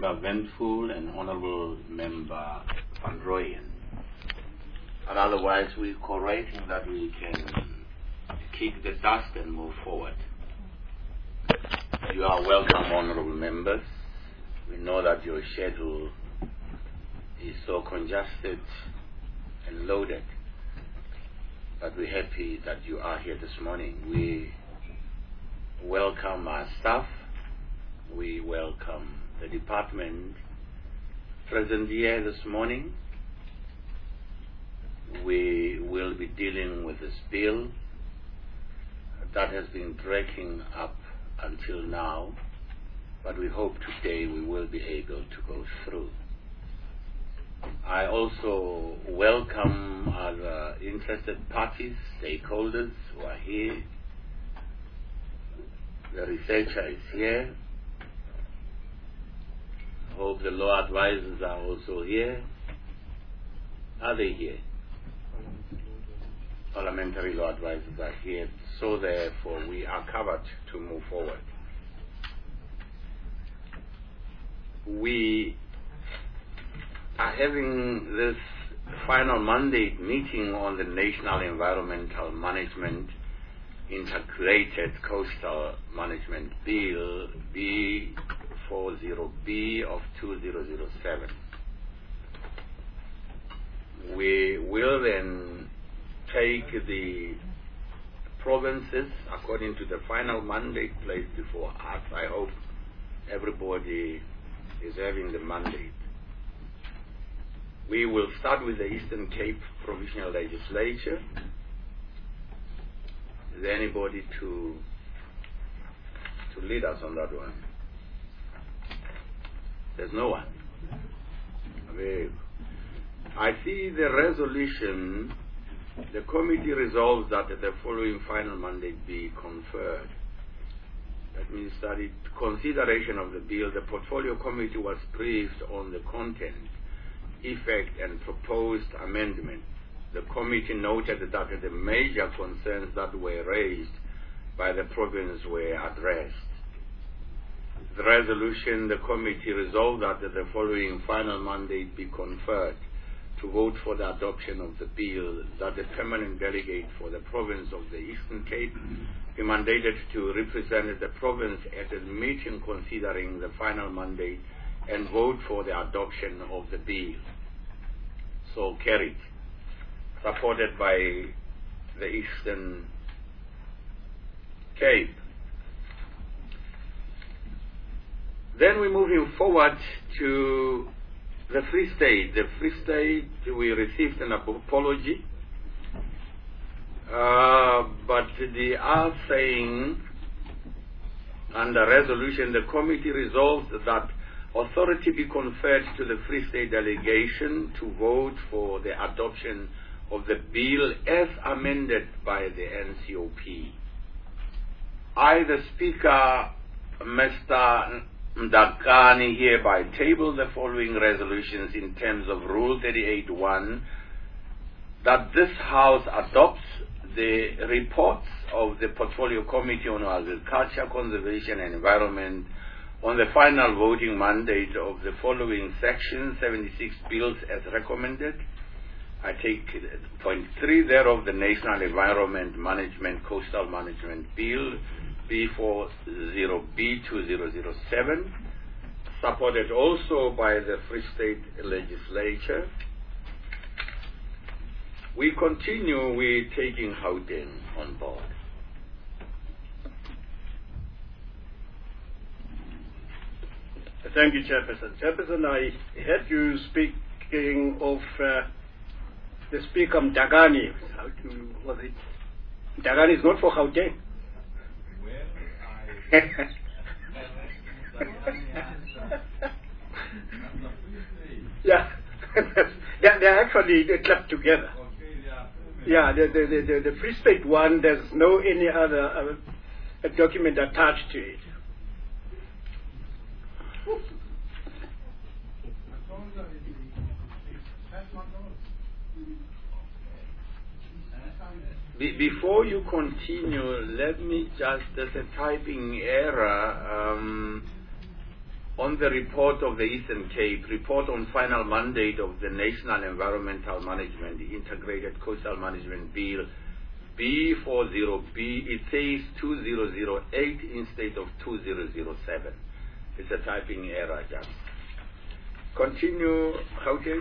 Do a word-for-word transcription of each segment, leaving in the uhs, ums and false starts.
Member Ventful and Honorable Member Van Rooyen. And otherwise, we're cooperating that we can kick the dust and move forward. You are welcome, honorable members. We know that your schedule is so congested and loaded, but we're happy that you are here this morning. We welcome our staff. We welcome the department present here this morning. We will be dealing with this bill that has been dragging up until now, but we hope today we will be able to go through. I also welcome other interested parties, stakeholders who are here. The researcher is here. I hope the law advisors are also here. Are they here? Parliamentary law advisors are here, so therefore we are covered to move forward. We are having this final mandate meeting on the National Environmental Management Integrated Coastal Management Bill B forty B of two thousand seven. We will then take the provinces according to the final mandate placed before us. I hope everybody is having the mandate. We will start with the Eastern Cape Provincial Legislature. Is there anybody to to lead us on that one? There's no one. I see the resolution. The committee resolves that the following final mandate be conferred. That means that in consideration of the bill, the portfolio committee was briefed on the content, effect, and proposed amendments. The committee noted that the major concerns that were raised by the province were addressed. The resolution, the committee resolved that the following final mandate be conferred to vote for the adoption of the bill, that the permanent delegate for the province of the Eastern Cape be mandated to represent the province at a meeting considering the final mandate and vote for the adoption of the bill. So carried. Supported by the Eastern Cape. Then we're moving forward to the Free State. The Free State, we received an apology, uh, but they are saying, under resolution, the committee resolved that authority be conferred to the Free State delegation to vote for the adoption of the bill as amended by the N C O P. I, the Speaker, Mister Ndakani, hereby table the following resolutions in terms of Rule thirty-eight point one, that this House adopts the reports of the Portfolio Committee on Agriculture, Conservation and Environment on the final voting mandate of the following Section seventy-six bills as recommended. I take point three thereof, the National Environment Management Coastal Management Bill B forty B two thousand seven, supported also by the Free State Legislature. We continue with taking Gauteng on board. Thank you, Chairperson. Chairperson, I heard you speaking of uh, the Speaker Ndakani. How to, was it? Ndakani is not for Gauteng. Yeah, yeah, they're actually they're clubbed together. Yeah, the the, the the Free State one, there's no any other uh, document attached to it. Be before you continue, let me just, there's a typing error um, on the report of the Eastern Cape, report on final mandate of the National Environmental Management Integrated Coastal Management Bill B forty B, it says two thousand eight instead of two thousand seven. It's a typing error, just. Continue, okay?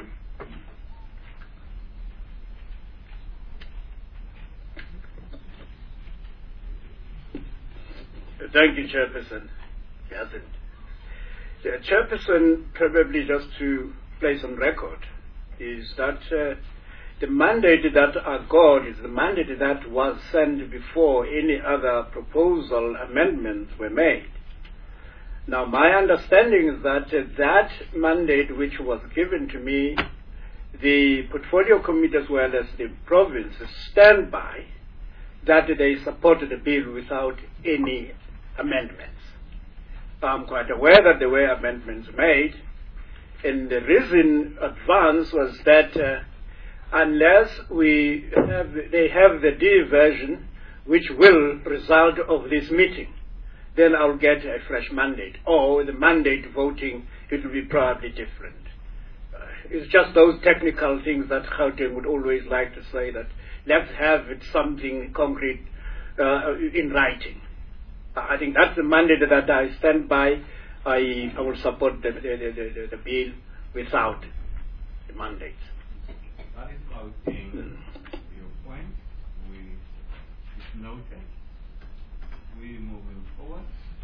Thank you, Chairperson. Yes, the Chairperson, probably just to place on record, is that uh, the mandate that I got is the mandate that was sent before any other proposal amendments were made. Now, my understanding is that uh, that mandate which was given to me, the portfolio committee as well as the province stand by that they supported the bill without any amendments. I'm quite aware that there were amendments made, and the reason advanced was that uh, unless we have, they have the D version, which will result of this meeting, then I'll get a fresh mandate, or the mandate voting, it will be probably different. Uh, it's just those technical things that Gauteng would always like to say, that let's have it something concrete uh, in writing. I think that's the mandate that I stand by. I, I will support the, the, the, the, the bill without the mandate. That is Gauteng. Your point, we, it's noted. We moving forward.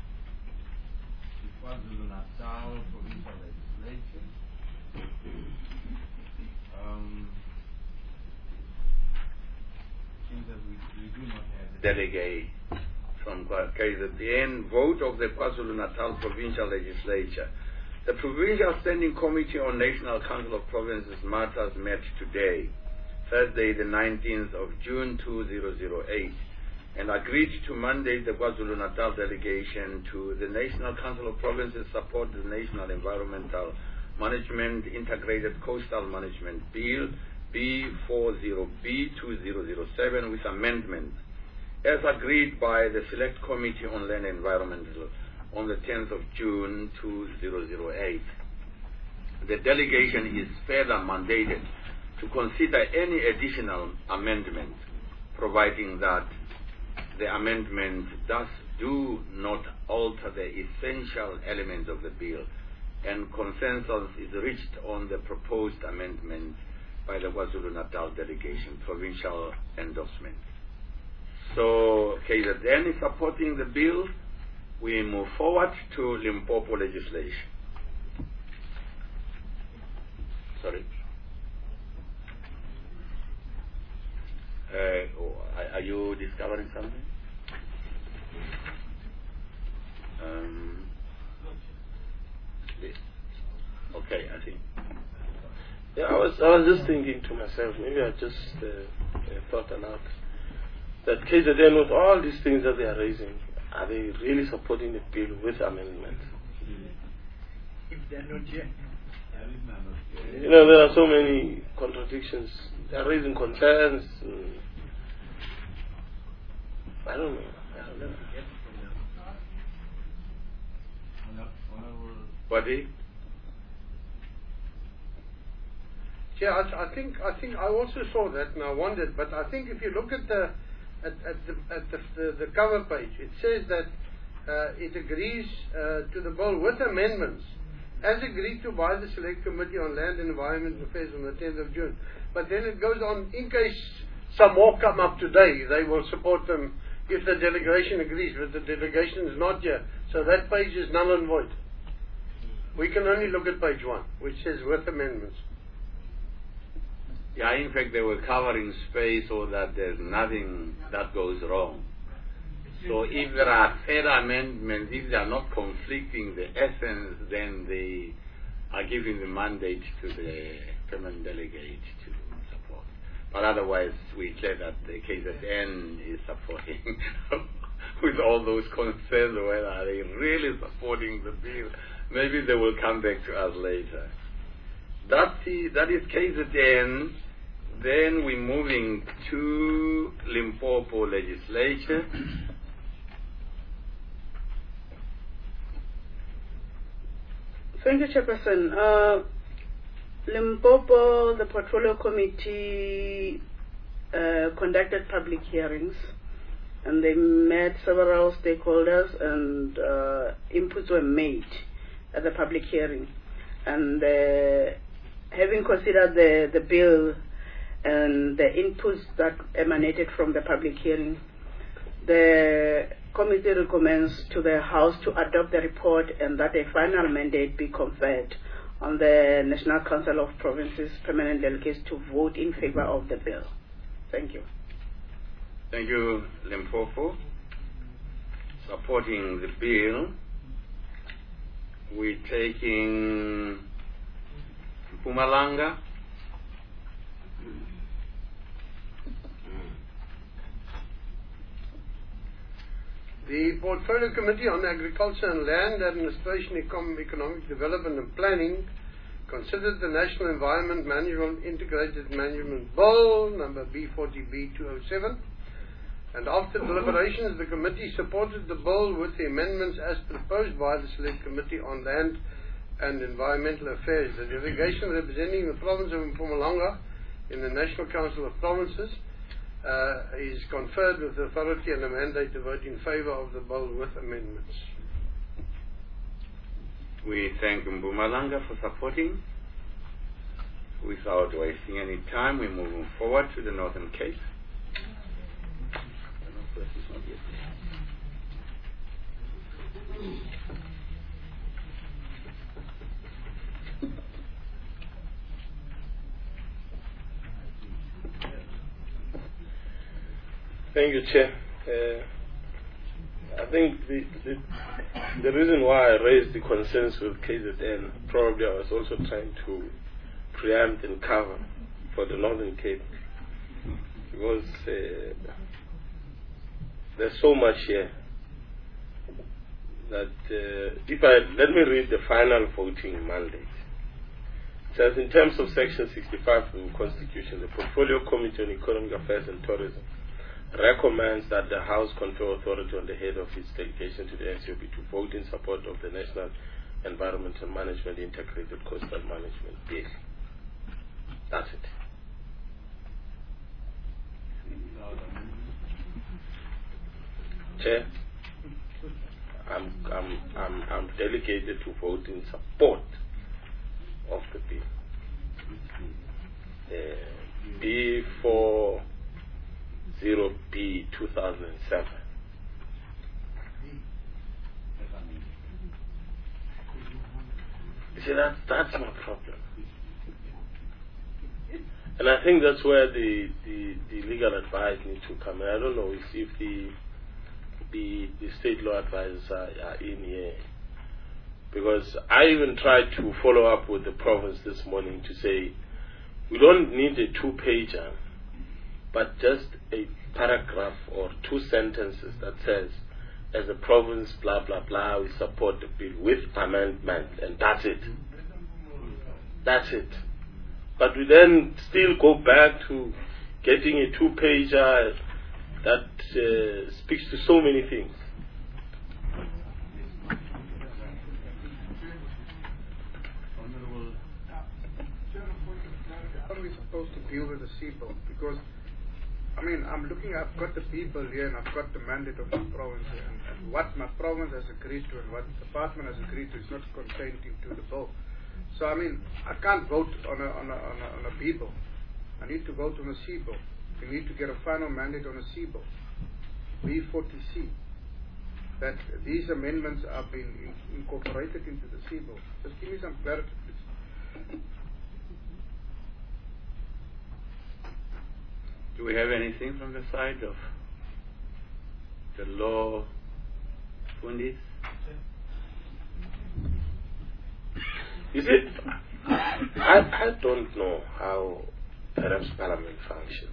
The KwaZulu-Natal provincial legislature. Um, seems that we, we do not have the Delegate from K Z N, vote of the KwaZulu-Natal provincial legislature. The Provincial Standing Committee on National Council of Provinces matters met today, Thursday the nineteenth of June two thousand eight, and agreed to mandate the KwaZulu-Natal delegation to the National Council of Provinces support the National Environmental Management Integrated Coastal Management Bill B forty B two thousand seven with amendments, as agreed by the Select Committee on Land and Environment on the tenth of June two thousand eight. The delegation is further mandated to consider any additional amendment, providing that the amendments thus do not alter the essential elements of the bill, and consensus is reached on the proposed amendments by the KwaZulu-Natal delegation, provincial endorsement. So K Z N is supporting the bill. We move forward to Limpopo legislation. Sorry. Uh, oh, are you discovering something? Um, this. Okay, I think. Yeah, I was I was just thinking to myself, maybe I just uh, uh, thought aloud, that K Z N, with all these things that they are raising, are they really supporting the bill with amendments? If they're not yet. You know, there are so many contradictions. They are raising concerns. I don't know. I don't know. Buddy? Yeah, I, I think I think I also saw that and I wondered, but I think if you look at the at, at the at the, the, the cover page, it says that uh, it agrees uh, to the bill with amendments, as agreed to by the Select Committee on Land and Environment Affairs on the tenth of June. But then it goes on, in case some more come up today, they will support them if the delegation agrees, but the delegation is not here. So that page is null and void. We can only look at page one, which says with amendments. Yeah, in fact, they were covering space so that there's nothing that goes wrong. So if there are further amendments, if they are not conflicting the essence, then they are giving the mandate to the permanent delegate to support. But otherwise, we clear that the K Z N is supporting with all those concerns, whether are they really supporting the bill. Maybe they will come back to us later. That's the, that is K Z N. Then we're moving to Limpopo legislature. Thank you, Chairperson. Uh, Limpopo, the Portfolio Committee uh, conducted public hearings, and they met several stakeholders, and uh, inputs were made at the public hearing. And uh, having considered the, the bill and the inputs that emanated from the public hearing, the committee recommends to the House to adopt the report and that a final mandate be conferred on the National Council of Provinces permanent delegates to vote in favor of the bill. Thank you. Thank you, Limpopo. Supporting the bill, we're taking Mpumalanga. The Portfolio Committee on Agriculture and Land Administration, Econ- Economic Development and Planning considered the National Environment Management Integrated Management Bill, number B forty B two oh seven, and after deliberations, the committee supported the bill with the amendments as proposed by the Select Committee on Land and Environmental Affairs. The delegation representing the province of Mpumalanga in the National Council of Provinces Uh, is conferred with the authority and a mandate to vote in favor of the bill with amendments. We thank Mpumalanga for supporting. Without wasting any time, we're moving forward to the Northern Cape. Thank you, Chair. Uh, I think the, the the reason why I raised the concerns with K Z N, probably I was also trying to preempt and cover for the Northern Cape, because uh, there's so much here that uh, if I let me read the final voting mandate. It says, in terms of Section sixty-five of the Constitution, the Portfolio Committee on Economic Affairs and Tourism recommends that the House confer authority on the head of its delegation to the N C O B to vote in support of the National Environmental Management Integrated Coastal Management Bill. That's it. Chair, I'm, I'm, I'm, I'm delegated to vote in support of the bill. Uh, B for zero B two thousand seven. You see, that, that's my problem. And I think that's where the, the, the legal advice needs to come in. I don't know if, if the, the the state law advisors are, are in here. Because I even tried to follow up with the province this morning to say, we don't need a two-pager, but just a paragraph or two sentences that says, as a province, blah, blah, blah, we support the bill with amendment, and that's it. That's it. But we then still go back to getting a two-pager that uh, speaks to so many things. How are we supposed to deal with the C bill? Because I mean, I'm looking, I've got the people here and I've got the mandate of my province here, and, and what my province has agreed to and what the department has agreed to is not contained into the bill. So, I mean, I can't vote on a, on a, on a, on a B bill. I need to vote on a C bill. We need to get a final mandate on a C bill, B forty C, that these amendments are being in, incorporated into the C bill. Just give me some clarity, please. Do we have anything from the side of the law fundis? You see, I, I don't know how perhaps Parliament functions.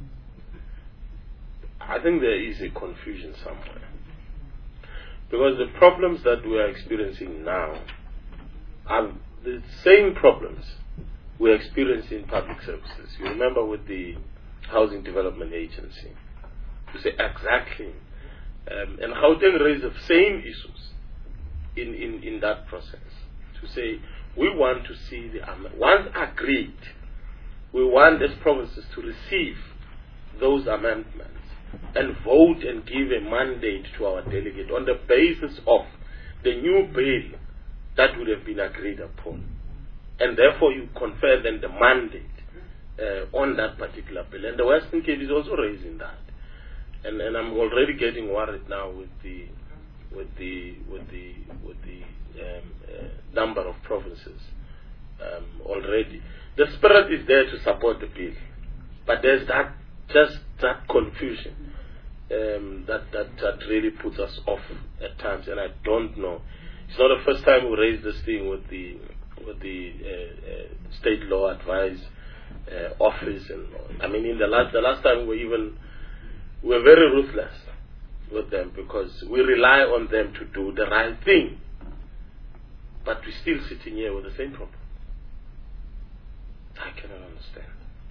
I think there is a confusion somewhere. Because the problems that we are experiencing now are the same problems we experience in public services. You remember with the Housing Development Agency. You say exactly. Um, and Gauteng raised the same issues in, in, in that process. To to say we want to see the amendments. Once agreed, we want as provinces to receive those amendments and vote and give a mandate to our delegate on the basis of the new bill that would have been agreed upon. And therefore you confer then the mandate uh, on that particular bill. And the Western Cape is also raising that. And, and I'm already getting worried now with the with the with the with the um, uh, number of provinces um, already. The spirit is there to support the bill, but there's that just that confusion um, that, that that really puts us off at times, and I don't know. It's not the first time we raised this thing with the with the uh, uh, state law advice uh, office, and I mean, in the last the last time we even we were very ruthless with them because we rely on them to do the right thing, but we're still sitting here with the same problem. I cannot understand.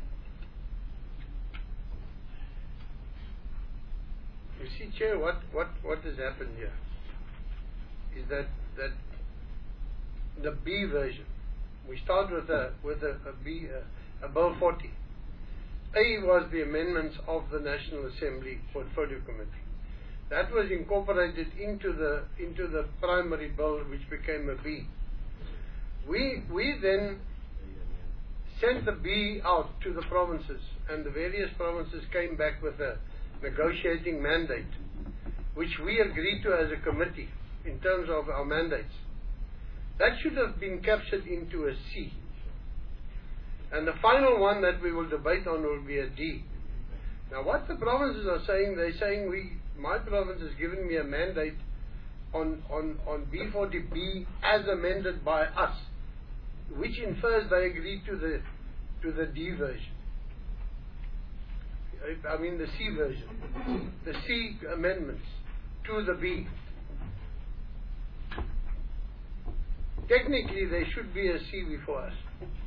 You see, Chair, what, what, what has happened here is that that the B version. We start with a with a, a B a, a Bill forty. A was the amendments of the National Assembly Portfolio Committee. That was incorporated into the into the primary bill, which became a B. We we then sent the B out to the provinces, and the various provinces came back with a negotiating mandate, which we agreed to as a committee in terms of our mandates. That should have been captured into a C. And the final one that we will debate on will be a D. Now what the provinces are saying, they're saying we, my province has given me a mandate on, on, on B forty B as amended by us, which infers they agreed to the to the D version. I mean the C version, the C amendments to the B. Technically, there should be a C before us.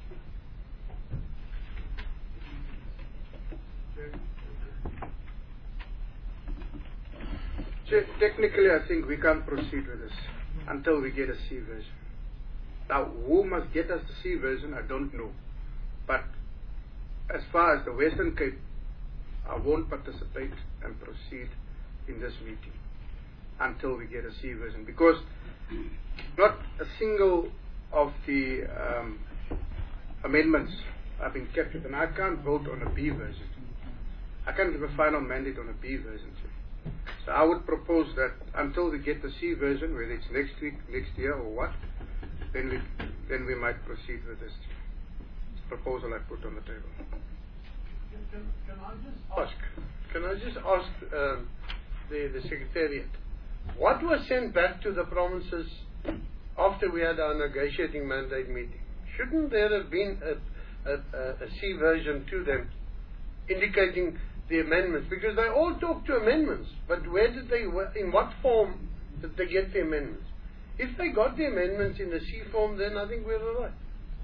So technically, I think we can't proceed with this until we get a C version. Now, who must get us the C version, I don't know. But as far as the Western Cape, I won't participate and proceed in this meeting until we get a C version, because not a single of the um, amendments have been captured, and I can't vote on a B version. I can't give a final mandate on a B version. So I would propose that until we get the C version, whether it's next week, next year, or what, then we then we might proceed with this proposal I put on the table. Can, can I just ask? Can I just ask um, the the Secretariat, what was sent back to the provinces after we had our negotiating mandate meeting? Shouldn't there have been a, a, a, a C version to them, indicating the amendments? Because they all talk to amendments, but where did they, in what form did they get the amendments? If they got the amendments in the C form, then I think we're all right.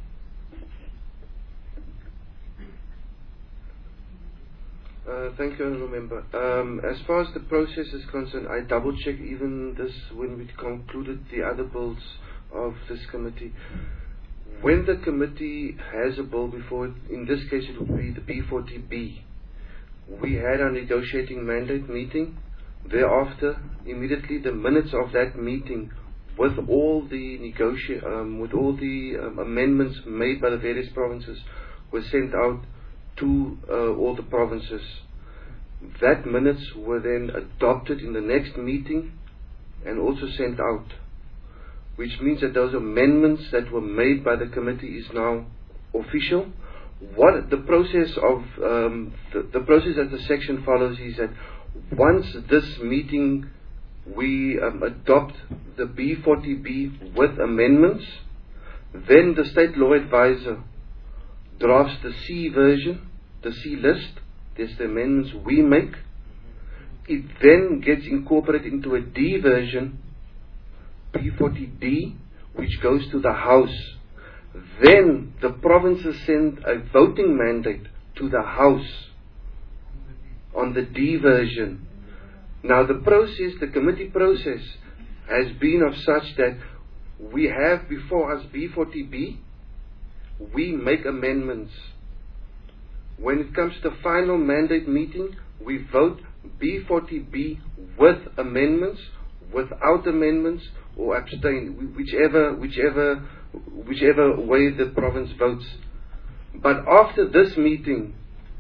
Uh, thank you, Honourable Member. Um, as far as the process is concerned, I double-checked even this when we concluded the other bills of this committee. When the committee has a bill before it, in this case it would be the B forty B, we had our negotiating mandate meeting. Thereafter, immediately the minutes of that meeting with all the negoti- um, with all the um, amendments made by the various provinces were sent out to uh, all the provinces. That minutes were then adopted in the next meeting and also sent out, which means that those amendments that were made by the committee is now official. What the process of um, the, the process that the section follows is that once this meeting we um, adopt the B forty B with amendments, then the state law advisor drafts the C version, the C list. There's the amendments we make. It then gets incorporated into a D version, B forty D, which goes to the House. Then the provinces send a voting mandate to the House on the D version. Now the process, the committee process, has been of such that we have before us B forty B, we make amendments. When it comes to the final mandate meeting, we vote B forty B with amendments, without amendments, or abstain, whichever, whichever, whichever way the province votes. But after this meeting,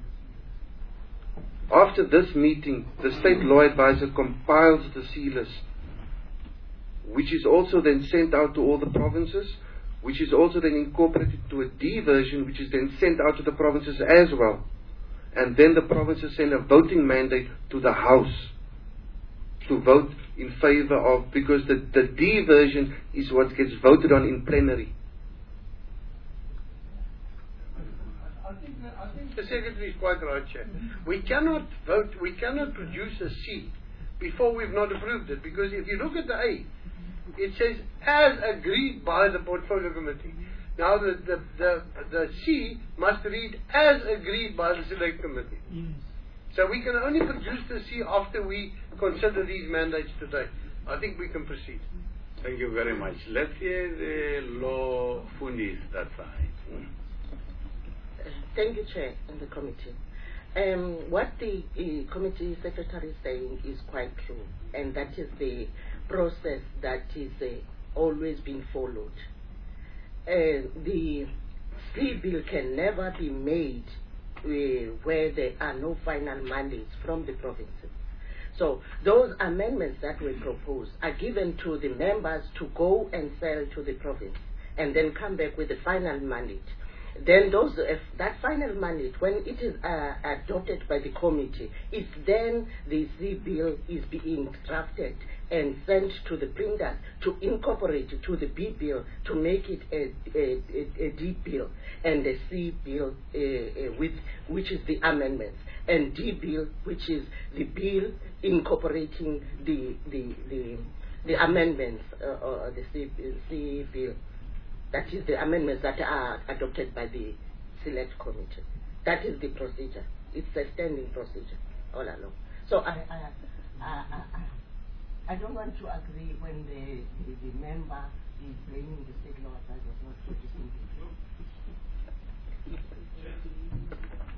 after this meeting, the State Law Advisor compiles the C list, which is also then sent out to all the provinces, which is also then incorporated to a D version, which is then sent out to the provinces as well. And then the provinces send a voting mandate to the House to vote in favor of, because the, the D version is what gets voted on in plenary. I think, I think the Secretary is quite right, Chair. We cannot vote, we cannot produce a C before we've not approved it, because if you look at the A, it says, as agreed by the Portfolio Committee. Now the, the, the, the C must read, as agreed by the Select Committee. Yes. So we can only produce the C after we consider these mandates today. I think we can proceed. Thank you very much. Let's hear the law fundis that side. Thank you, Chair, and the committee. Um, what the uh, committee secretary is saying is quite true, and that is the process that is uh, always being followed. Uh, the C bill can never be made uh, where there are no final mandates from the provinces. So those amendments that were proposed are given to the members to go and sell to the province and then come back with the final mandate. Then those, uh, that final mandate, when it is uh, adopted by the committee, it's then the C bill is being drafted and sent to the printers to incorporate it to the B bill to make it a, a, a, a D bill, and the C bill uh, uh, with which is the amendments, and D bill which is the bill incorporating the the the, the amendments uh, or the C, C bill. That is the amendments that are adopted by the Select Committee. That is the procedure. It's a standing procedure all along. So I, I, I, I, I don't want to agree when the, the, the member is blaming the State Law Advisors not producing the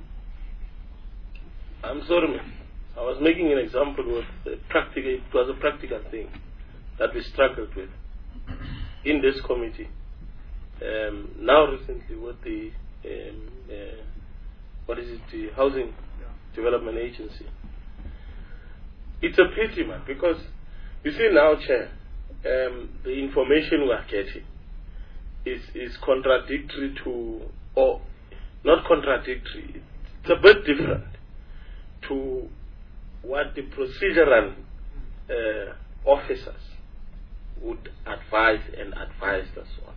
I'm sorry, ma'am. I was making an example with the practical, it was a practical thing that we struggled with in this committee. Um, now recently with the um, uh, what is it, the Housing yeah. Development Agency. It's a pity, man, because you see now, Chair, um, the information we are getting is is contradictory to, or not contradictory, it's a bit different to what the procedural uh, officers would advise and advise us on.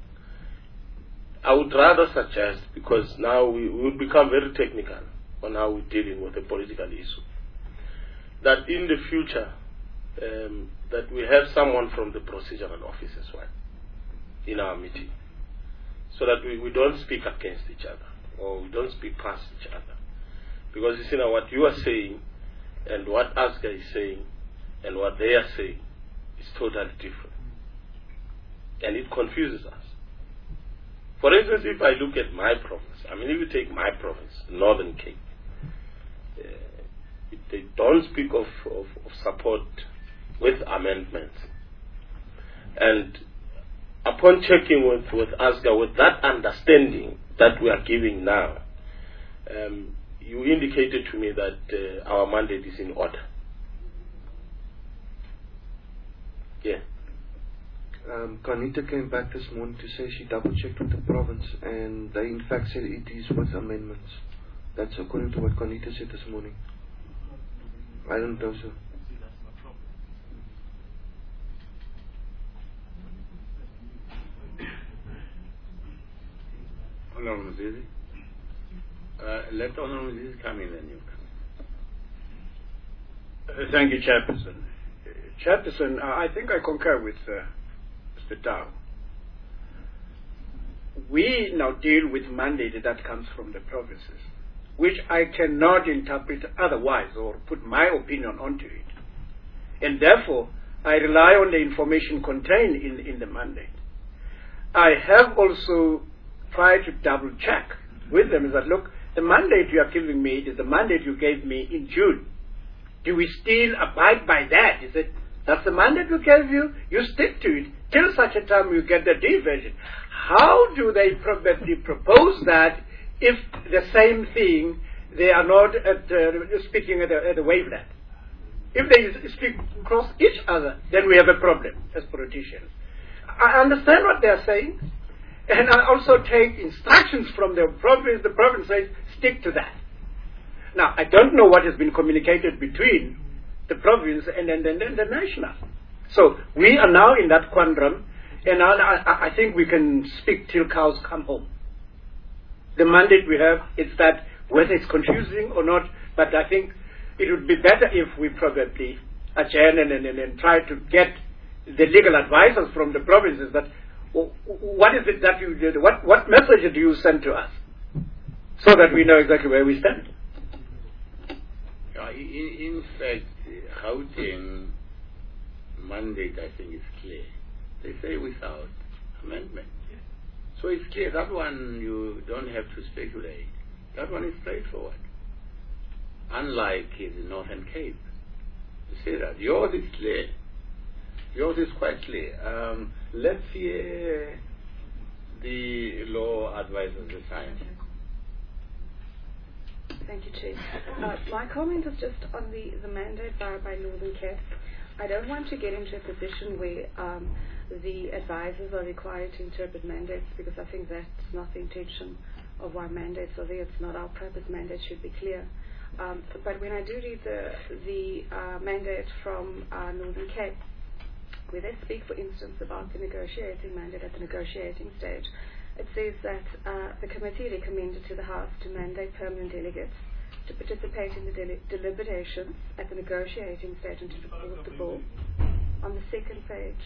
I would rather suggest, because now we will become very technical on how we're dealing with a political issue, that in the future um, that we have someone from the procedural office as well in our meeting, so that we, we don't speak against each other or we don't speak past each other. Because you see now what you are saying and what ASGA is saying and what they are saying is totally different. And it confuses us. For instance, if I look at my province, I mean, if you take my province, Northern Cape, uh, they don't speak of, of, of support with amendments. And upon checking with, with ASGA, with that understanding that we are giving now, um, you indicated to me that uh, our mandate is in order. Yeah. Um, Carnita came back this morning to say she double-checked with the province, and they in fact said it is with amendments. That's according to what Carnita said this morning. I don't know, sir. Honorable Mzizi. Uh, let Honorable Mzizi come in, then you come. Uh, thank you, Chairperson. Uh, Chairperson, uh, I think I concur with uh, Mister Tau. We now deal with mandate that comes from the provinces, which I cannot interpret otherwise or put my opinion onto it. And therefore, I rely on the information contained in, in the mandate. I have also tried to double check with them is that, look, the mandate you are giving me is the mandate you gave me in June. Do we still abide by that? He said, that's the mandate we gave you. You stick to it till such a time you get the D version. How do they probably propose that if the same thing they are not at, uh, speaking at a, at a wavelength? If they speak across each other, then we have a problem as politicians. I understand what they are saying, and I also take instructions from the province. The province says, stick to that. Now, I don't know what has been communicated between the province and, and, and, and the national. So we are now in that quandrum, and I, I, I think we can speak till cows come home. The mandate we have is that, whether it's confusing or not, but I think it would be better if we probably adjourn and, and, and, and try to get the legal advisors from the provinces that, well, what is it that you did, what, what message do you send to us, so that we know exactly where we stand. Uh, in, in fact, Gauteng mandate, I think, is clear. They say without amendment. So it's clear. That one you don't have to speculate. That one is straightforward. Unlike in the Northern Cape. You see that. Yours is clear. Yours is quite clear. Um, let's hear the law advisors this time. Thank you, Chair. Uh, my comment is just on the, the mandate by, by Northern Cape. I don't want to get into a position where um, the advisors are required to interpret mandates, because I think that's not the intention of why mandates are there. It's not our purpose. Mandates should be clear. Um, but when I do read the, the uh, mandate from uh, Northern Cape, where they speak, for instance, about the negotiating mandate at the negotiating stage, it says that uh, the committee recommended to the House to mandate permanent delegates to participate in the deli- deliberations at the negotiating stage and to support the bill. On the second page,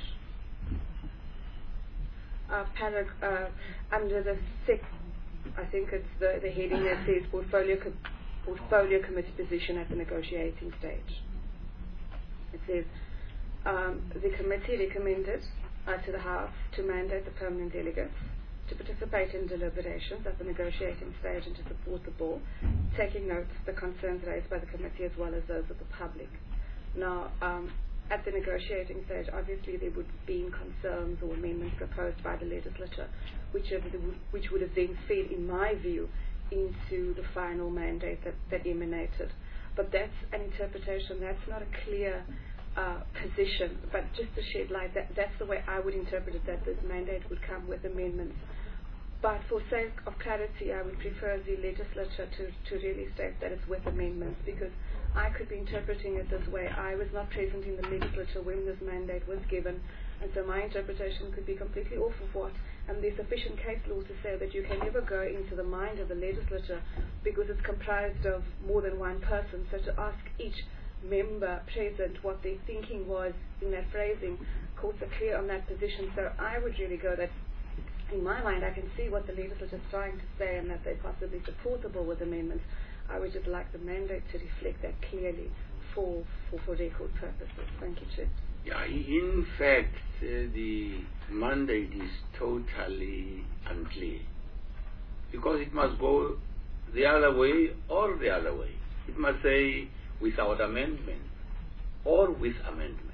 uh, parag- uh, under the sixth, I think it's the, the heading that says portfolio, co- portfolio committee position at the negotiating stage. It says um, the committee recommended uh, to the House to mandate the permanent delegates to participate in deliberations at the negotiating stage and to support the bill, taking note of the concerns raised by the committee as well as those of the public. Now, um, at the negotiating stage, obviously there would be concerns or amendments proposed by the legislature, which, have, which would have then fed, in my view, into the final mandate that, that emanated. But that's an interpretation, that's not a clear uh, position, but just to shed light, that, that's the way I would interpret it, that this mandate would come with amendments. But for sake of clarity, I would prefer the legislature to, to really state that it's with amendments, because I could be interpreting it this way. I was not present in the legislature when this mandate was given, and so my interpretation could be completely off of what. And there's sufficient case law to say that you can never go into the mind of the legislature because it's comprised of more than one person. So to ask each member present what their thinking was in that phrasing, courts are clear on that position. So I would really go that, in my mind, I can see what the legislature is trying to say and that they're possibly supportable with amendments. I would just like the mandate to reflect that clearly for for, for record purposes. Thank you, Chair. Yeah, in fact, uh, the mandate is totally unclear, because it must go the other way or the other way. It must say without amendment or with amendment.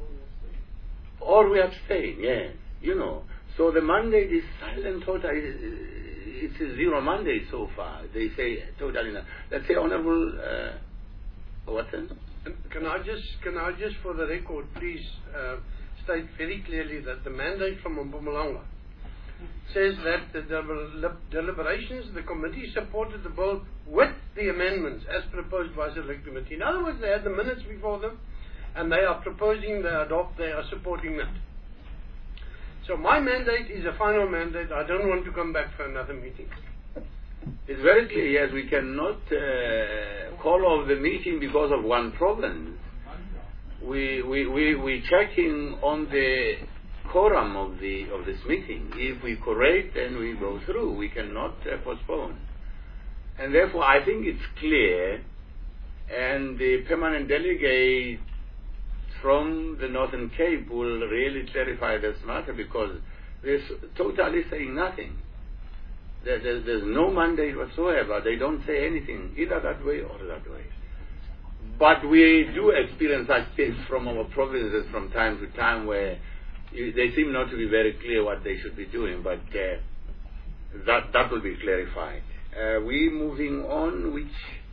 Or we abstain, yes, you know. So the mandate is silent, totally. It's a zero mandate so far. They say totally not. Let's say, Honourable uh, Watson. Can I just, can I just, for the record, please uh, state very clearly that the mandate from Mpumalanga says that the del- deliberations, the committee supported the bill with the amendments as proposed by the select committee. In other words, they had the minutes before them, and they are proposing, they adopt, they are supporting that. So my mandate is a final mandate. I don't want to come back for another meeting. It's very clear, yes, we cannot uh, call off the meeting because of one province. We, we, we, we're checking on the quorum of the of this meeting. If we correct, then we go through. We cannot uh, postpone. And therefore, I think it's clear, and the permanent delegate from the Northern Cape will really clarify this matter, because they're totally saying nothing. There, there, there's no mandate whatsoever. They don't say anything, either that way or that way. But we do experience such things from our provinces from time to time where you, they seem not to be very clear what they should be doing, but uh, that, that will be clarified. Uh, we moving on, which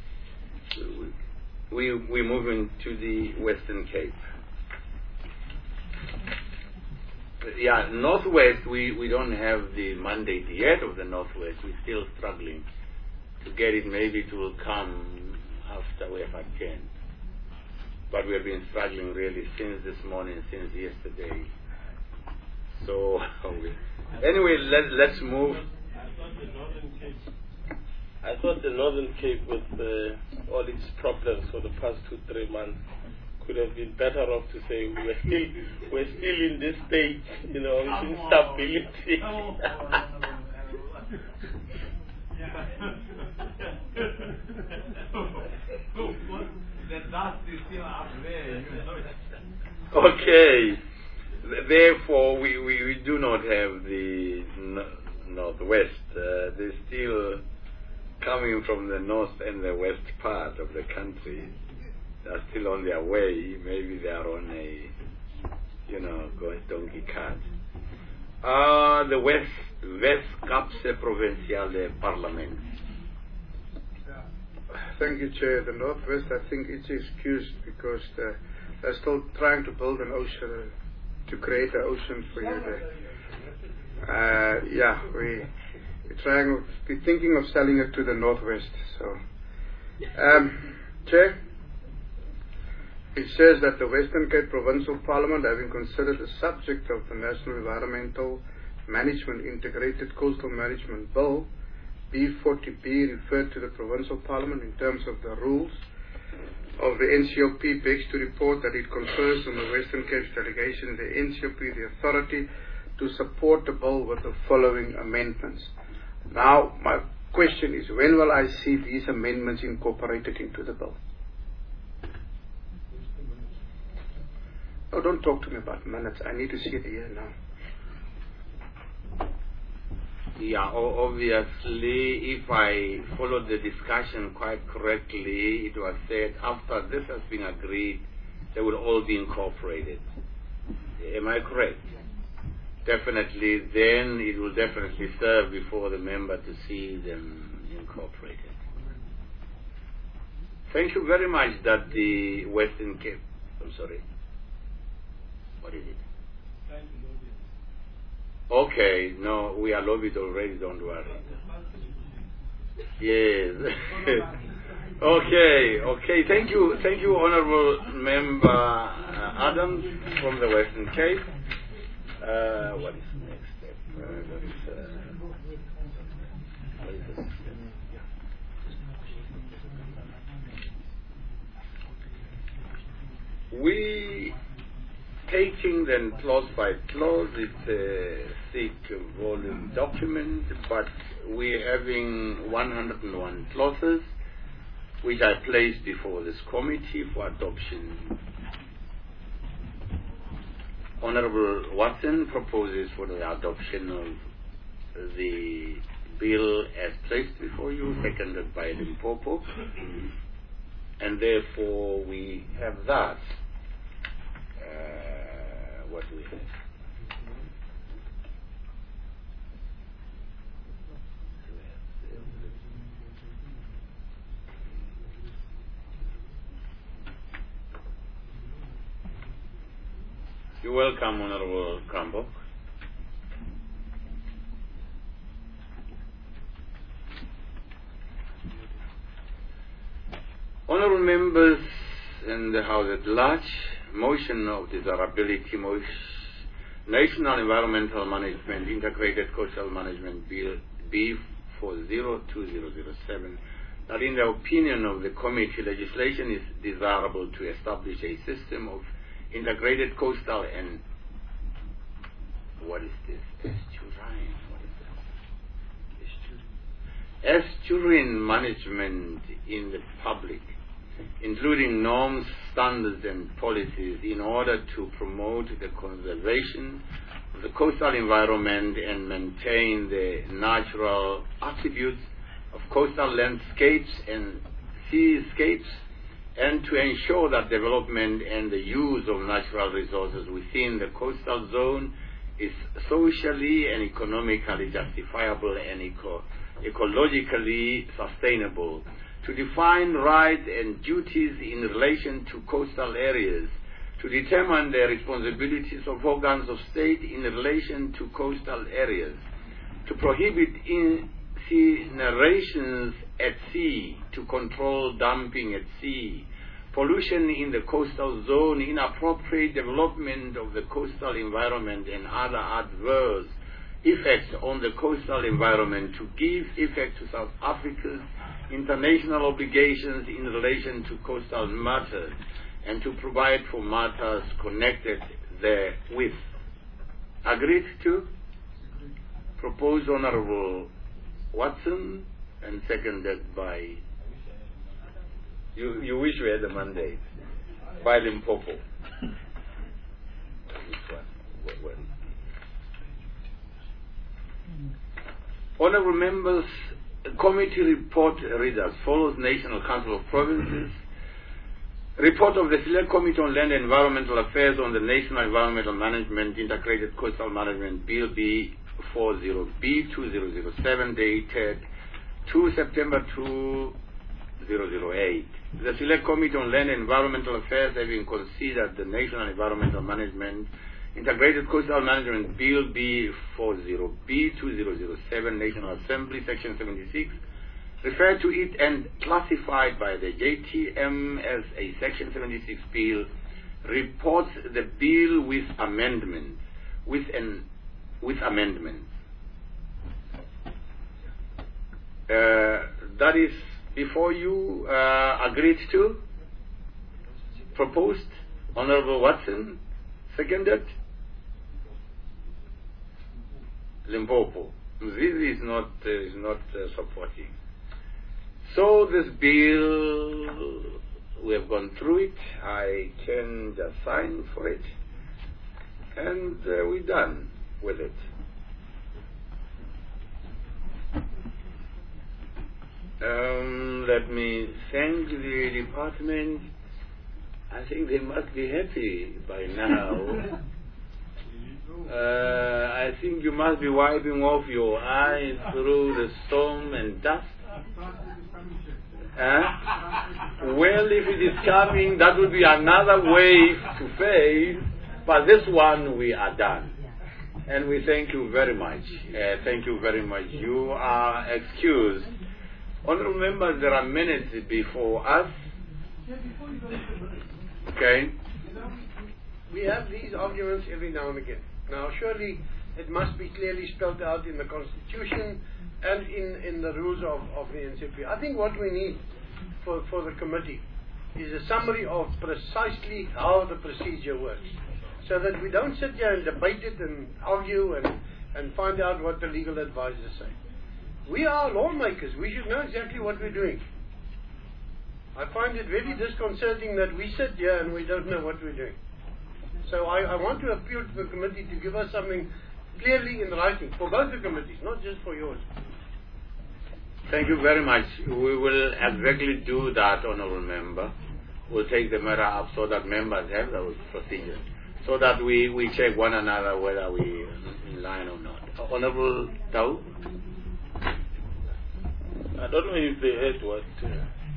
we, we're moving to the Western Cape. Yeah, Northwest, we, we don't have the mandate yet of the Northwest. We're still struggling to get it. Maybe it will come after we have attained. But we have been struggling really since this morning, since yesterday. So, anyway, let, let's move. I thought the Northern Cape, I thought the Northern Cape with uh, all its problems for the past two, three months could have been better off to say we're still, we're still in this state, you know, instability. The dust is still up there. Okay. Therefore, we, we, we do not have the n- Northwest. Uh, they're still coming from the north and the west part of the country. They're still on their way. Maybe they are on a, you know, going donkey cart. Uh, the West, West Kaapse Provinciale Parliament. Thank you, Chair. The Northwest, I think it's excused because the, they're still trying to build an ocean, uh, to create an ocean for you there. Uh, yeah, we, we're trying, we're thinking of selling it to the Northwest. So, um, Chair, it says that the Western Cape Provincial Parliament, having considered the subject of the National Environmental Management Integrated Coastal Management Bill, B forty B, referred to the Provincial Parliament in terms of the rules of the N C O P, begs to report that it confers on the Western Cape's delegation, the N C O P, the authority to support the bill with the following amendments. Now, my question is, when will I see these amendments incorporated into the bill? Oh, don't talk to me about minutes. I need to see it here now. Yeah, obviously, if I followed the discussion quite correctly, it was said after this has been agreed, they will all be incorporated. Am I correct? Definitely, then it will definitely serve before the member to see them incorporated. Thank you very much that the Western Cape, I'm sorry, what is it? Okay, no, we are lobbied already, don't worry. Yes. okay, okay, thank you, thank you, Honorable Member uh, Adams from the Western Cape. Uh, what is the next step? Uh, what is, uh, what is the next step? We taking them clause by clause, it's a thick volume document, but we're having one hundred and one clauses, which I placed before this committee for adoption. Honorable Watson proposes for the adoption of the bill as placed before you, seconded by Limpopo, and therefore we have that. Uh, what do we have? You're welcome, Honorable Krambo. Honorable members and the House at large, motion of desirability, motion, National Environmental Management Integrated Coastal Management Bill B four zero two zero zero seven, that in the opinion of the committee, legislation is desirable to establish a system of integrated coastal and what is this? Estuarine. What is this? Estuarine management in the public, including norms, standards, and policies in order to promote the conservation the coastal environment and maintain the natural attributes of coastal landscapes and seascapes, and to ensure that development and the use of natural resources within the coastal zone is socially and economically justifiable and eco ecologically sustainable, to define rights and duties in relation to coastal areas, to determine the responsibilities of organs of state in relation to coastal areas, to prohibit incinerations at sea, to control dumping at sea, pollution in the coastal zone, inappropriate development of the coastal environment and other adverse effects on the coastal environment, to give effect to South Africa's international obligations in relation to coastal matters, and to provide for matters connected therewith. Agreed to? Proposed Honorable Watson and seconded by, you, you wish we had a mandate, by Limpopo. Honorable members, committee report readers follows National Council of Provinces. Report of the Select Committee on Land and Environmental Affairs on the National Environmental Management Integrated Coastal Management Bill B forty B two thousand seven, dated the second of September two thousand eight. The Select Committee on Land and Environmental Affairs, having considered the National Environmental Management Integrated Coastal Management Bill B forty B two thousand seven, National Assembly, Section seventy-six, referred to it and classified by the J T M as a Section seventy-six bill, reports the bill with amendments, with an with amendments. Uh, that is before you, uh, agreed to, proposed. Honorable Watson, seconded. Limpopo. This is not uh, is not uh, supporting. So this bill, we have gone through it. I can just sign for it, and uh, we're done with it. Um, let me thank the department. I think they must be happy by now. uh, I think you must be wiping off your eyes through the storm and dust. Huh? Well, if it is coming, that will be another wave to face, but this one we are done. And we thank you very much. Uh, thank you very much. You are excused. Honorable members, there are minutes before us. Okay. We have these arguments every now and again. Now, surely it must be clearly spelled out in the Constitution and in, in the rules of, of the N C P. I think what we need for, for the committee is a summary of precisely how the procedure works, so that we don't sit here and debate it and argue and, and find out what the legal advisors say. We are lawmakers. We should know exactly what we're doing. I find it very disconcerting that we sit here and we don't know what we're doing. So I, I want to appeal to the committee to give us something clearly in writing for both the committees, not just for yours. Thank you very much. We will exactly do that, Honourable Member. We'll take the matter up so that members have those procedures, so that we, we check one another whether we in line or not. Honourable Tau? I don't know if they heard what... Uh,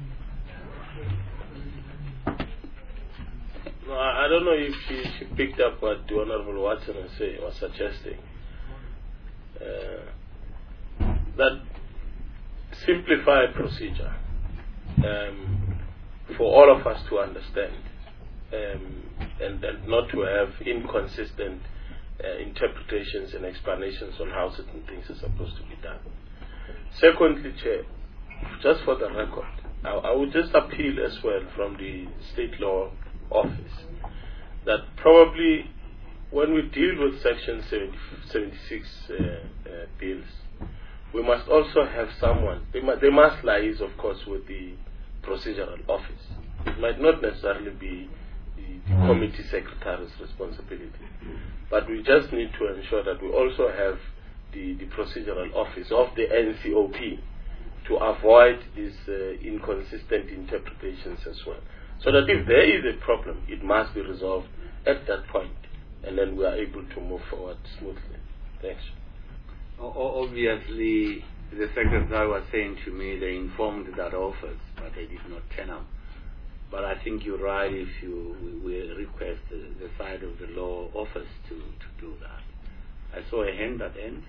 no, I don't know if she, she picked up what the Honourable Watson was, saying, was suggesting. Uh, that simplified procedure um, for all of us to understand, um, and, and not to have inconsistent uh, interpretations and explanations on how certain things are supposed to be done. Secondly, Chair, just for the record, I, I would just appeal as well from the State Law Office that probably when we deal with Section seventy-six uh, uh, bills, we must also have someone, they, mu they must liaise, of course, with the procedural office. It might not necessarily be the, the committee secretary's responsibility. But we just need to ensure that we also have the, the procedural office of the N C O P to avoid these uh, inconsistent interpretations as well. So that if there is a problem, it must be resolved at that point, and then we are able to move forward smoothly. Thanks. O- obviously, the secretary was saying to me they informed that office, but they did not turn up. But I think you're right if you we, we request the, the side of the law office to, to do that. I saw a hand at end.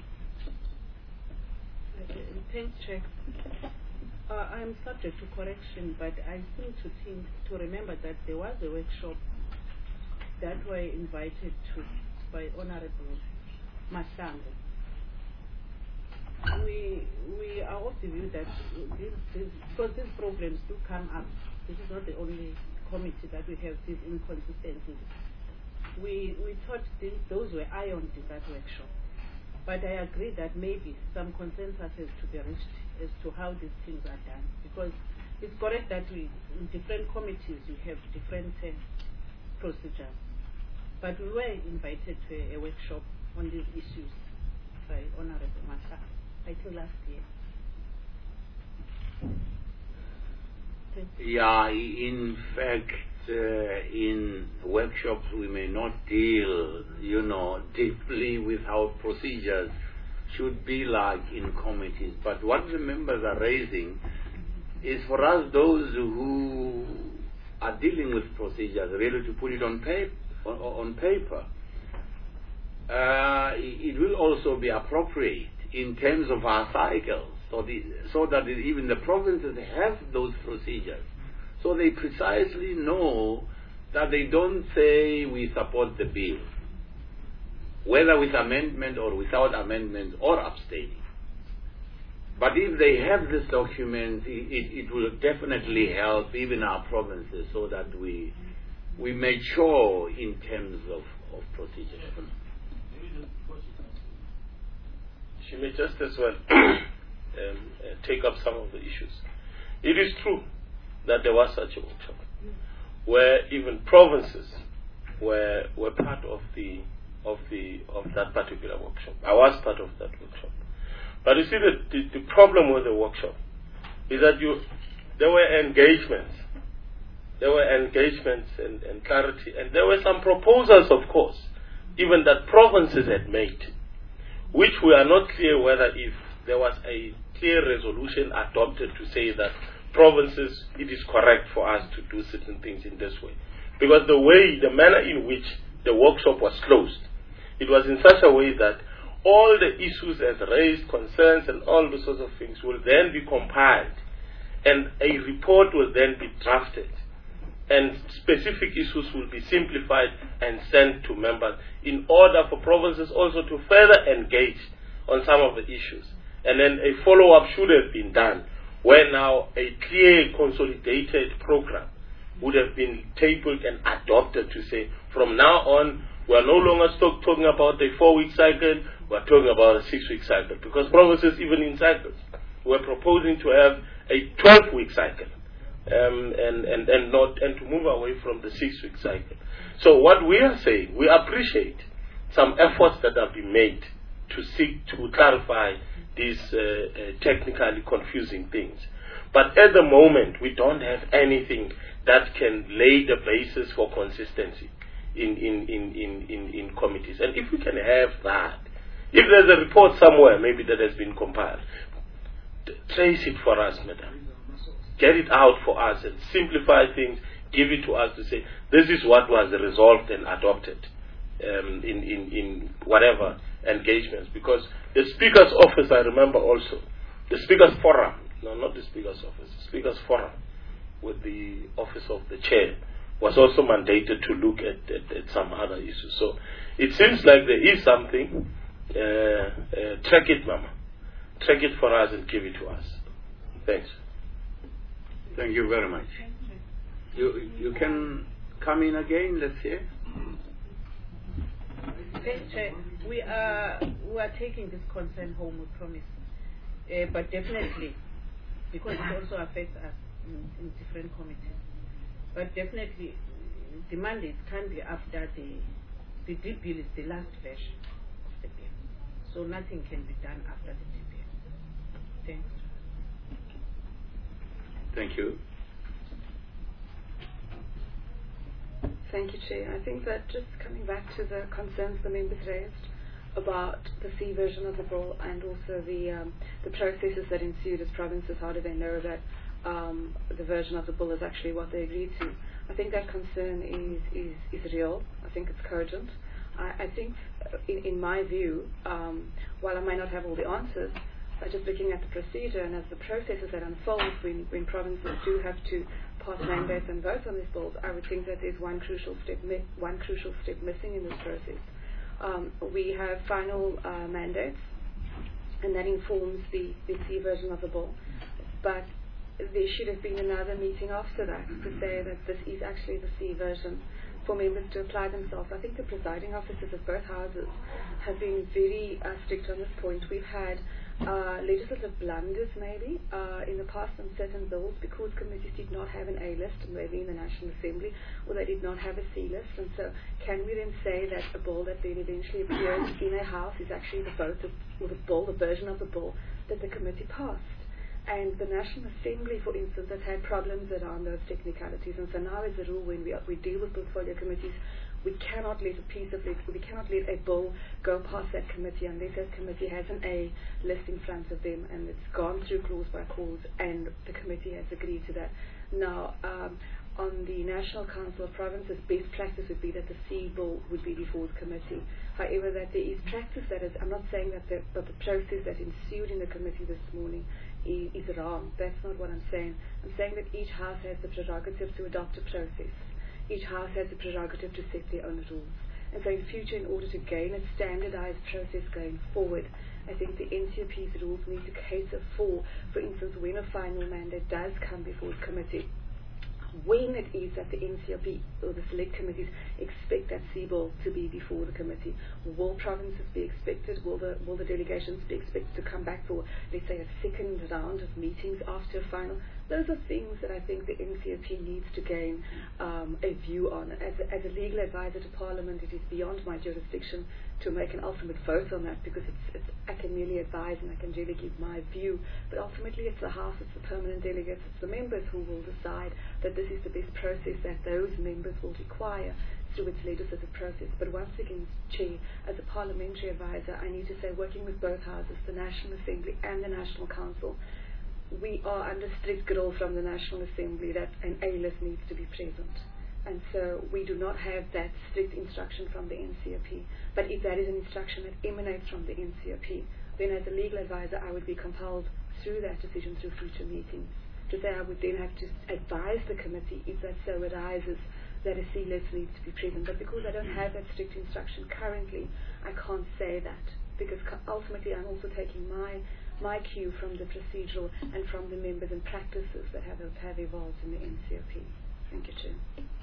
Thanks, Chair. Uh, I'm subject to correction, but I seem to think to remember that there was a workshop that were invited to by Honorable Masango. We we are of the view that this, this, because these problems do come up. This is not the only committee that we have these inconsistencies. We we thought this, those were ironed in that workshop. But I agree that maybe some consensus has to be reached as to how these things are done. Because it's correct that we, in different committees, we have different uh, procedures. But we were invited to a, a workshop on these issues by Honorable Masa, I think last year. Yeah, in fact, uh, in workshops we may not deal, you know, deeply with how procedures should be like in committees. But what the members are raising is for us, those who are dealing with procedures, really to put it on paper. On, on paper. Uh, it will also be appropriate in terms of our cycles, so, the, so that even the provinces have those procedures, so they precisely know that they don't say we support the bill, whether with amendment or without amendment or abstaining. But if they have this document, it, it, it will definitely help even our provinces, so that we we mature in terms of, of procedure. She may just as well um, uh, take up some of the issues. It is true that there was such a workshop where even provinces were were part of the of the of that particular workshop. I was part of that workshop. But you see, the, the, the problem with the workshop is that you there were engagements. There were engagements and, and clarity, and there were some proposals, of course, even that provinces had made, which we are not clear whether if there was a clear resolution adopted to say that provinces, it is correct for us to do certain things in this way. Because the way, the manner in which the workshop was closed, it was in such a way that all the issues as raised, concerns, and all those sorts of things will then be compiled, and a report will then be drafted. And specific issues will be simplified and sent to members in order for provinces also to further engage on some of the issues. And then a follow-up should have been done, where now a clear, consolidated program would have been tabled and adopted to say, from now on, we are no longer talk, talking about a four-week cycle, we are talking about a six-week cycle. Because provinces, even in cycles, were proposing to have a twelve-week cycle. Um, and, and, and not and to move away from the six-week cycle. So what we are saying, we appreciate some efforts that have been made to seek to clarify these uh, uh, technically confusing things. But at the moment, we don't have anything that can lay the basis for consistency in, in, in, in, in, in committees. And if we can have that, if there's a report somewhere maybe that has been compiled, trace it for us, madam. Get it out for us and simplify things, give it to us to say, this is what was resolved and adopted um, in, in, in whatever engagements. Because the Speaker's office, I remember also, the Speaker's forum, no, not the Speaker's office, the Speaker's forum with the office of the chair was also mandated to look at, at, at some other issues. So it seems like there is something. Uh, uh, track it, Mama. Track it for us and give it to us. Thanks. Thank you very much. You you can come in again, let's hear. Thanks, Chair. We are we are taking this concern home, we promise. Uh, but definitely, because it also affects us in, in different committees. But definitely, the mandate can be after the the D bill is the last version of the bill, so nothing can be done after the D bill. Thanks. Thank you. Thank you, Chair. I think that just coming back to the concerns the members raised about the C version of the bill and also the um, the processes that ensued as provinces, how do they know that um, the version of the bill is actually what they agreed to? I think that concern is, is, is real. I think it's cogent. I, I think, in, in my view, um, while I might not have all the answers, uh, just looking at the procedure and as the processes that unfold when, when provinces do have to pass mandates and vote on these bills, I would think that there's one crucial step, mi- one crucial step missing in this process. Um, we have final uh, mandates, and that informs the, the C version of the bill. But there should have been another meeting after that to say that this is actually the C version for members to apply themselves. I think the presiding officers of both houses have been very uh, strict on this point. We've had uh, legislative blunders maybe uh, in the past on certain bills because committees did not have an A list, maybe in the National Assembly, or they did not have a C list. And so can we then say that a bill that then eventually appears in a house is actually the vote of, or the bill, the version of the bill that the committee passed? And the National Assembly, for instance, has had problems around those technicalities. And so now, as a rule, when we, we deal with portfolio committees, we cannot let a piece of it, we cannot let a bill go past that committee unless that committee has an A list in front of them and it's gone through clause by clause and the committee has agreed to that. Now, um, on the National Council of Provinces, best practice would be that the C bill would be before the committee. However, that there is practice that is, I'm not saying that the, but the process that ensued in the committee this morning is, is wrong. That's not what I'm saying. I'm saying that each house has the prerogative to adopt a process. Each house has the prerogative to set their own rules. And so in future, in order to gain a standardized process going forward, I think the N C O P's rules need to cater for, for instance, when a final mandate does come before the committee, when it is that the N C O P or the select committees expect that C bill to be before the committee. Will provinces be expected, will the will the delegations be expected to come back for, let's say, a second round of meetings after a final? Those are things that I think the N C O P needs to gain um, a view on. As a, as a legal advisor to Parliament, it is beyond my jurisdiction to make an ultimate vote on that because it's, it's, I can merely advise and I can really give my view. But ultimately it's the House, it's the permanent delegates, it's the members who will decide that this is the best process that those members will require through its legislative process. But once again, Chair, as a parliamentary advisor, I need to say, working with both houses, the National Assembly and the National Council, we are under strict rule from the National Assembly that an A-list needs to be present. And so we do not have that strict instruction from the N C O P. But if that is an instruction that emanates from the N C O P, then as a legal advisor I would be compelled through that decision through future meetings to say I would then have to advise the committee if that so arises that a C list needs to be present. But because I don't have that strict instruction currently, I can't say that because ultimately I'm also taking my my cue from the procedural and from the members and practices that have, have evolved in the N C O P. Thank you, Chair.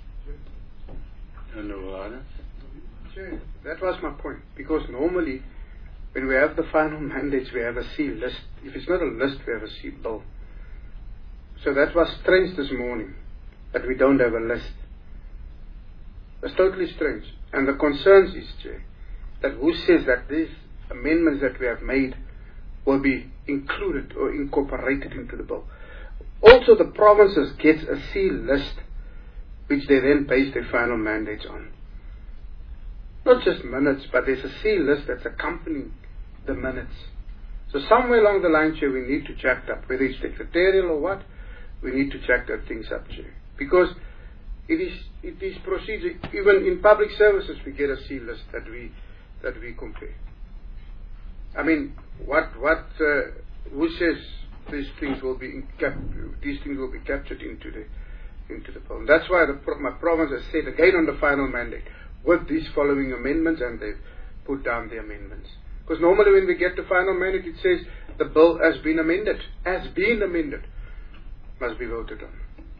Chair, that was my point. Because normally, when we have the final mandates, we have a C list. If it's not a list, we have a C bill. So that was strange this morning, that we don't have a list. It's totally strange. And the concerns is, Chair, that who says that these amendments that we have made will be included or incorporated into the bill. Also, the provinces get a C list, which they then base their final mandates on. Not just minutes, but there's a C list that's accompanying the minutes. So somewhere along the line, Chair, we need to check that, whether it's secretarial or what, we need to check that things up, Chair. Because it is it is procedure. Even in public services, we get a C list that we that we compare. I mean, what what uh, who says these things will be in cap- these things will be captured into the into the bill? That's why the pro- my province has said again on the final mandate with these following amendments, and they put down the amendments. Because normally when we get the final mandate, it says the bill has been amended, has been amended, must be voted on.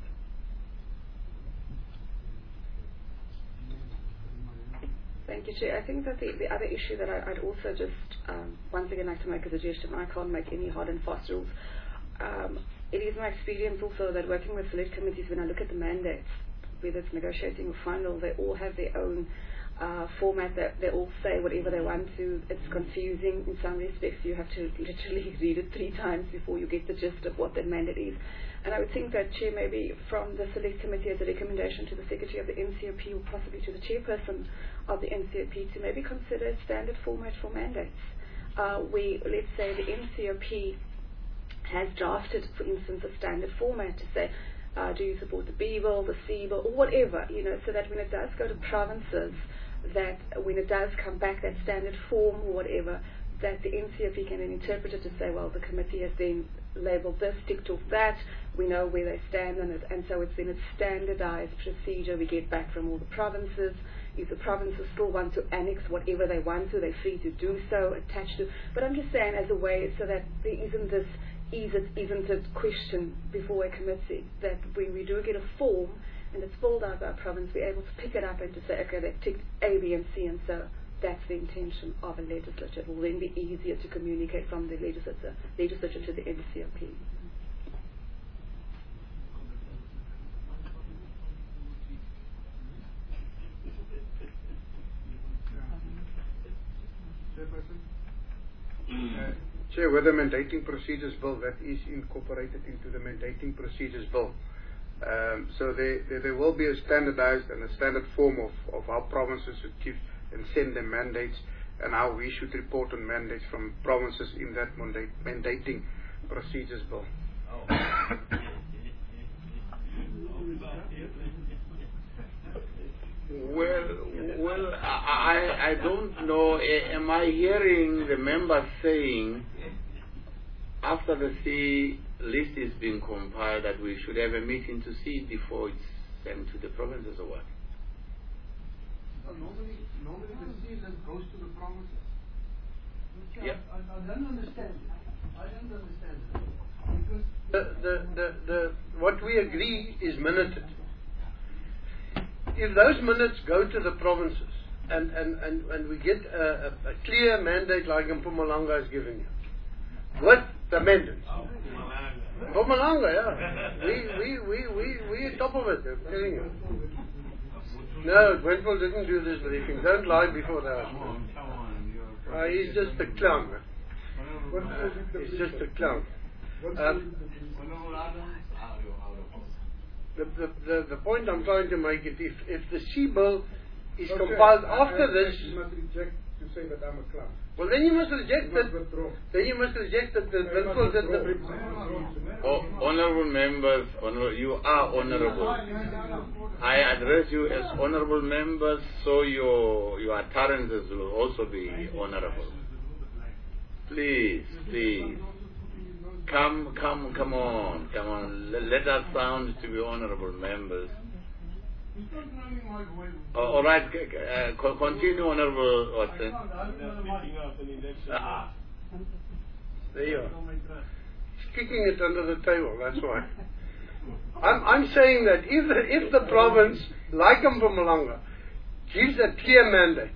Thank you, Chair. I think that the, the other issue that I, I'd also just um, once again like to make a suggestion, I can't make any hard and fast rules. Um, it is my experience also that working with select committees, when I look at the mandates, whether it's negotiating or final, they all have their own uh, format that they all say whatever they want to. It's confusing in some respects. You have to literally read it three times before you get the gist of what that mandate is. And I would think that, Chair, maybe from the Select Committee as a recommendation to the Secretary of the N C O P or possibly to the Chairperson of the N C O P to maybe consider a standard format for mandates. Uh, we, let's say the N C O P has drafted, for instance, a standard format to say, uh, do you support the B bill, the C bill, or whatever, you know, so that when it does go to provinces, that when it does come back, that standard form or whatever, that the N C O P can then interpret it to say, well, the committee has then labelled this, ticked off that, we know where they stand on it, and so it's then a standardised procedure we get back from all the provinces. If the provinces still want to annex whatever they want to, they're free to do so, attached to, but I'm just saying as a way so that there isn't this is it, isn't it question before a committee, that when we do get a form and it's filled out by a province, we're able to pick it up and to say, okay, they've ticked A, B, and C, and so that's the intention of a legislature. It will then be easier to communicate from the legislature, legislature to the N C O P. Chairperson? Uh, Chair, with the mandating procedures bill, that is incorporated into the mandating procedures bill. Um, so there, there, there will be a standardized and a standard form of, of how provinces should give and send their mandates and how we should report on mandates from provinces in that mandate, mandating procedures bill. Well, well, I, I don't know. Am I hearing the members saying after the C list is being compiled that we should have a meeting to see it before it's sent to the provinces or what? Well, normally, normally the C list goes to the provinces. Yeah. I, I don't understand it. I don't understand it. Because the, the, the, the, what we agree is minuted. If those minutes go to the provinces and, and, and, and we get a, a, a clear mandate like Mpumalanga is giving you, with the amendments. Mpumalanga, yeah. We, we, we, we, we are top of it, I'm telling you. No, Gwenpool didn't do this briefing. Don't lie before the husband. Uh, he's just a clown, man. He's just a clown. Um, The, the, the, the point I'm trying to make is if, if the C bill is okay, compiled after this, you must reject to say that I'm a clown. Well, then you must reject that. Then you must reject that the Gwenpool did the. Oh, honourable members, honor, you are honourable. I address you as honourable members, so your your utterances will also be honourable. Please, please. Come, come, come on, come on. Let, let us sound to be honourable members. Oh, all right, uh, continue, Honourable Watson. Uh, there you are. He's kicking it under the table, that's why. I'm, I'm saying that if the, if the province, like Mpumalanga, gives a clear mandate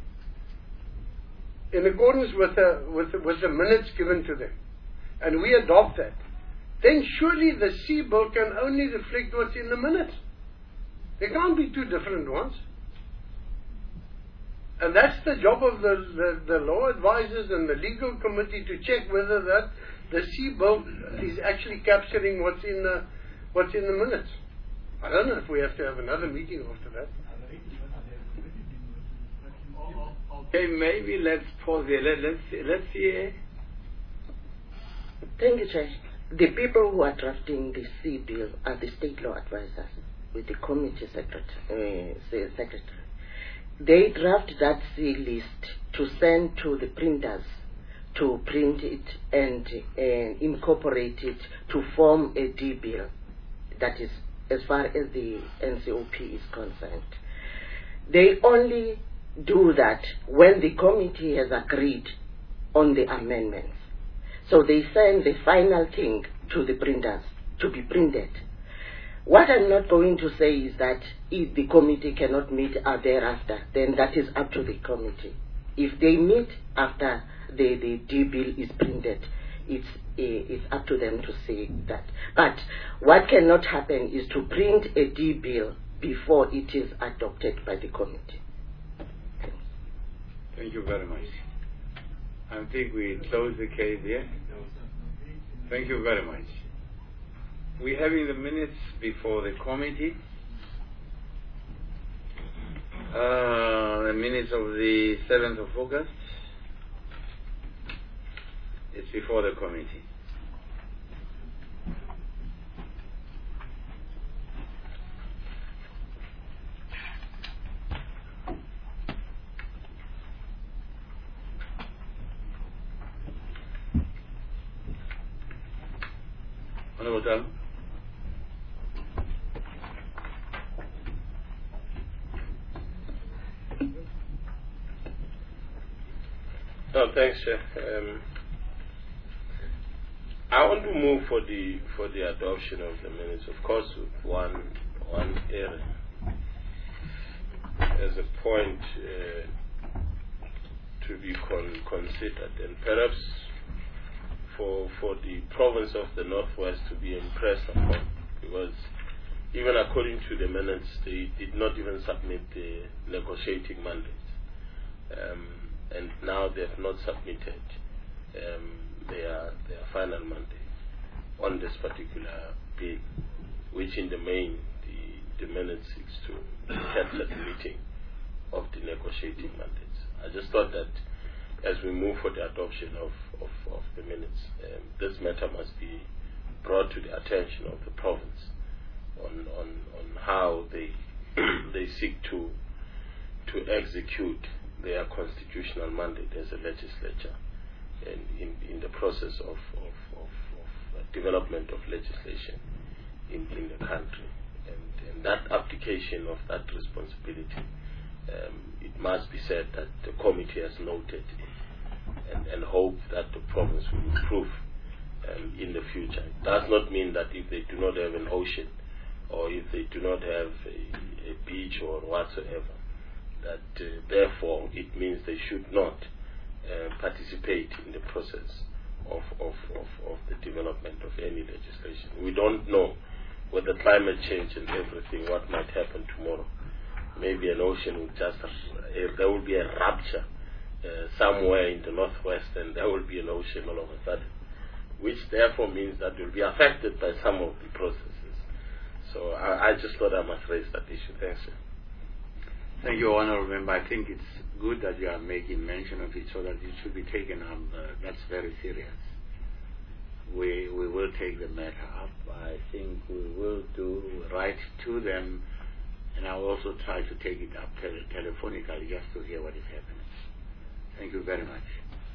in accordance with the, with the, with the minutes given to them, and we adopt that, then surely the C bill can only reflect what's in the minutes. There can't be two different ones. And that's the job of the, the, the law advisors and the legal committee to check whether that the C bill is actually capturing what's in the what's in the minutes. I don't know if we have to have another meeting after that. Okay, maybe let's pause here. Let, let's see, let's see. Thank you, Chair. The people who are drafting the C bill are the state law advisors with the committee secretary. Uh, secretary. They draft that C list to send to the printers to print it and uh, incorporate it to form a D bill. That is as far as the N C O P is concerned. They only do that when the committee has agreed on the amendments. So they send the final thing to the printers to be printed. What I'm not going to say is that if the committee cannot meet uh, thereafter, then that is up to the committee. If they meet after the, the D bill is printed, it's, uh, it's up to them to say that. But what cannot happen is to print a D bill before it is adopted by the committee. Thank you very much. I think we close the case here. Thank you very much. We're having the minutes before the committee. Uh, the minutes of the seventh of August. It's before the committee. Honorable Tal. No, thanks, Chair. Um, I want to move for the for the adoption of the minutes. Of course, with one one area as a point uh, to be con considered, and perhaps for for the province of the Northwest to be impressed upon, because even according to the minutes, they did not even submit the negotiating mandate. Um, and now they have not submitted um, their their final mandate on this particular bill, which in the main the, the minutes seeks to capture the meeting of the negotiating mandates. I just thought that as we move for the adoption of, of, of the minutes, um, this matter must be brought to the attention of the province on on, on how they they seek to to execute their constitutional mandate as a legislature and in, in the process of, of, of, of development of legislation in, in the country. And, and that application of that responsibility, um, it must be said that the committee has noted and, and hope that the province will improve um, in the future. It does not mean that if they do not have an ocean or if they do not have a, a beach or whatsoever, that uh, therefore it means they should not uh, participate in the process of, of, of, of the development of any legislation. We don't know with the climate change and everything what might happen tomorrow. Maybe an ocean will just, uh, there will be a rupture uh, somewhere in the Northwest, and there will be an ocean all of a sudden, which therefore means that will be affected by some of the processes. So I, I just thought I must raise that issue. Thanks, sir. Thank you, Honourable Member. I think it's good that you are making mention of it so that it should be taken up. Uh, that's very serious. We we will take the matter up. I think we will do write to them, and I will also try to take it up tele telephonically just to hear what is happening. Thank you very much.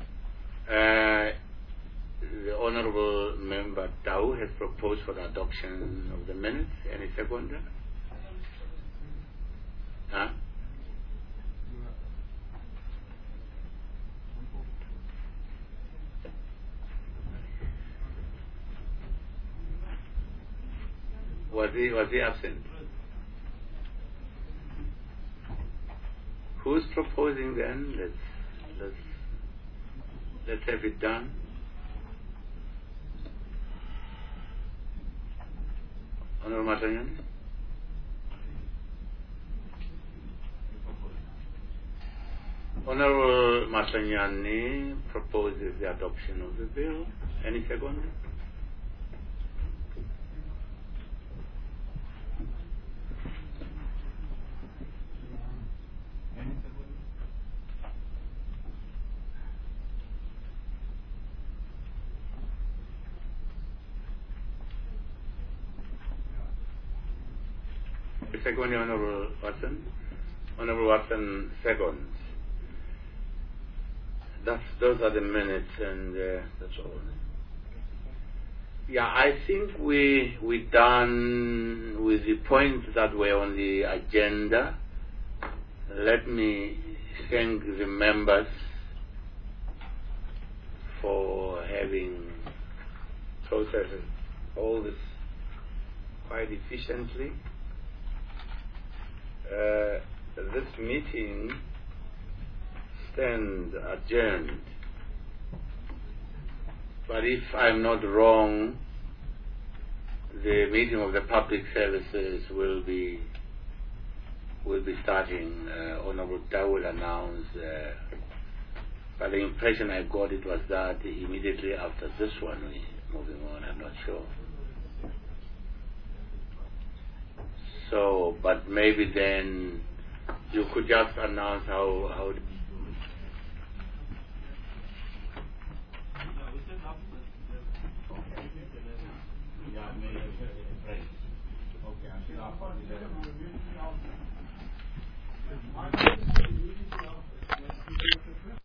Uh, the Honourable Member Tau has proposed for the adoption of the minutes. Any seconder? Huh? Was he, was he absent? Who's proposing then? Let's, let's, let's have it done. Honourable Matlanyane? Honourable Matlanyane proposes the adoption of the bill. Any second? Second, Honourable Watson. Honourable Watson, second. That's, those are the minutes, and uh, that's all. Yeah, I think we we done with the points that were on the agenda. Let me thank the members for having processed all this quite efficiently. Uh, this meeting stands adjourned. But if I'm not wrong, the meeting of the public services will be will be starting. Uh, Honorable Tau will announce. Uh, but the impression I got it was that immediately after this one we're moving on. I'm not sure. So, but maybe then you could just announce how how. Okay.